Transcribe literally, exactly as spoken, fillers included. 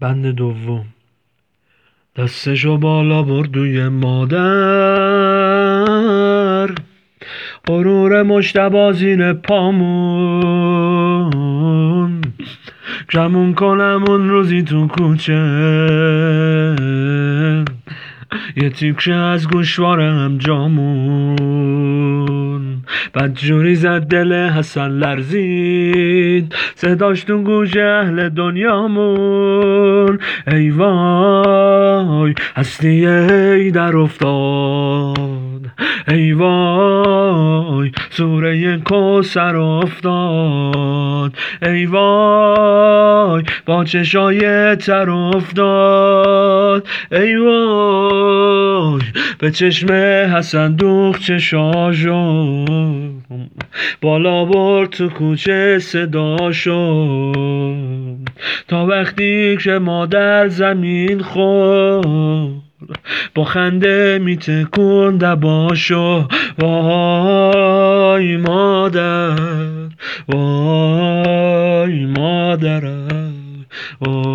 بند دوم. دستشو بالا بردوی مادر، غرور مجتبی زیر پامون، کمون کنم اون روزی تو کوچه، یه تیکه از گوشوارم جامون. بدجوری زد دل حسن لرزید، صداش تو گوش اهل دنیامون. ای وای هستی ای در افتاد، ای وای سوره کوثر افتاد، ای وای با چشای تر افتاد، ای وای به چشم حسن دوخ چشاشو، بالا برد تو کوچه صداشو، تا وقتی که مادر زمین خورد، با خنده میتکون دباشو. وای مادر، وای مادرم، وای